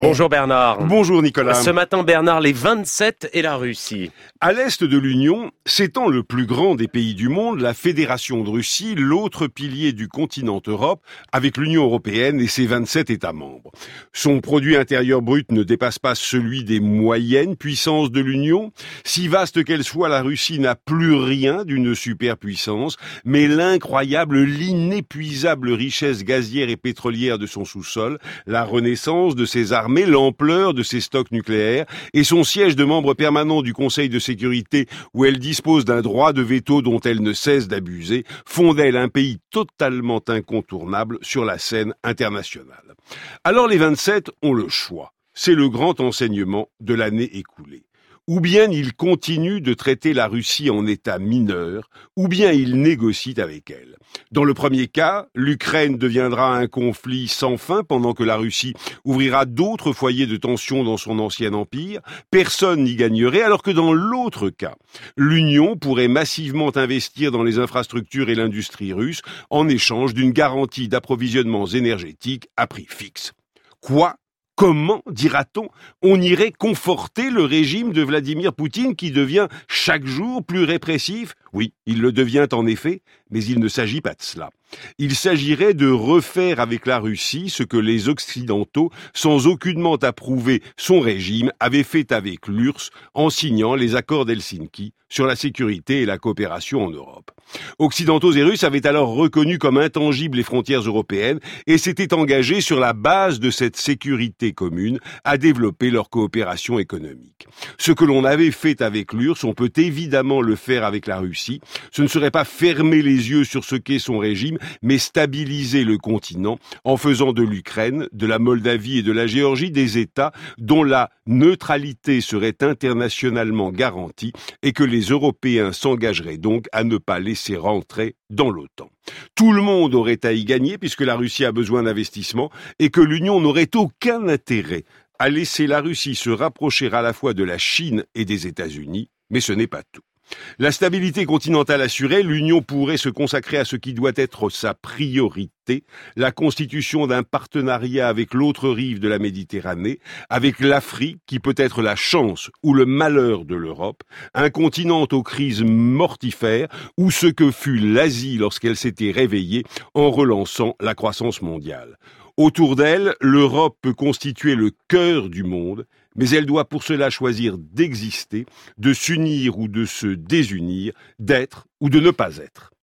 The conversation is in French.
Bonjour Bernard. Bonjour Nicolas. Ce matin Bernard, les 27 et la Russie. À l'est de l'Union, s'étend le plus grand des pays du monde, la Fédération de Russie, l'autre pilier du continent Europe, avec l'Union européenne et ses 27 États membres. Son produit intérieur brut ne dépasse pas celui des moyennes puissances de l'Union. Si vaste qu'elle soit, la Russie n'a plus rien d'une superpuissance, mais l'incroyable, l'inépuisable richesse gazière et pétrolière de son sous-sol, la renaissance de ses armées, l'ampleur de ses stocks nucléaires et son siège de membre permanent du Conseil de sécurité où elle dispose d'un droit de veto dont elle ne cesse d'abuser, font d'elle un pays totalement incontournable sur la scène internationale. Alors les 27 ont le choix. C'est le grand enseignement de l'année écoulée. Ou bien ils continuent de traiter la Russie en état mineur, ou bien ils négocient avec elle. Dans le premier cas, l'Ukraine deviendra un conflit sans fin pendant que la Russie ouvrira d'autres foyers de tension dans son ancien empire. Personne n'y gagnerait, alors que dans l'autre cas, l'Union pourrait massivement investir dans les infrastructures et l'industrie russe en échange d'une garantie d'approvisionnements énergétiques à prix fixe. Quoi ? Comment, dira-t-on, on irait conforter le régime de Vladimir Poutine qui devient chaque jour plus répressif ? Oui, il le devient en effet, mais il ne s'agit pas de cela. Il s'agirait de refaire avec la Russie ce que les Occidentaux, sans aucunement approuver son régime, avaient fait avec l'URSS en signant les accords d'Helsinki sur la sécurité et la coopération en Europe. Occidentaux et Russes avaient alors reconnu comme intangibles les frontières européennes et s'étaient engagés sur la base de cette sécurité commune à développer leur coopération économique. Ce que l'on avait fait avec l'URSS, on peut évidemment le faire avec la Russie. Ce ne serait pas fermer les yeux sur ce qu'est son régime, mais stabiliser le continent en faisant de l'Ukraine, de la Moldavie et de la Géorgie des États dont la neutralité serait internationalement garantie et que les Européens s'engageraient donc à ne pas laisser rentrer dans l'OTAN. Tout le monde aurait à y gagner puisque la Russie a besoin d'investissement et que l'Union n'aurait aucun intérêt à laisser la Russie se rapprocher à la fois de la Chine et des États-Unis, mais ce n'est pas tout. La stabilité continentale assurée, l'Union pourrait se consacrer à ce qui doit être sa priorité, la constitution d'un partenariat avec l'autre rive de la Méditerranée, avec l'Afrique qui peut être la chance ou le malheur de l'Europe, un continent aux crises mortifères ou ce que fut l'Asie lorsqu'elle s'était réveillée en relançant la croissance mondiale. Autour d'elle, l'Europe peut constituer le cœur du monde, mais elle doit pour cela choisir d'exister, de s'unir ou de se désunir, d'être ou de ne pas être.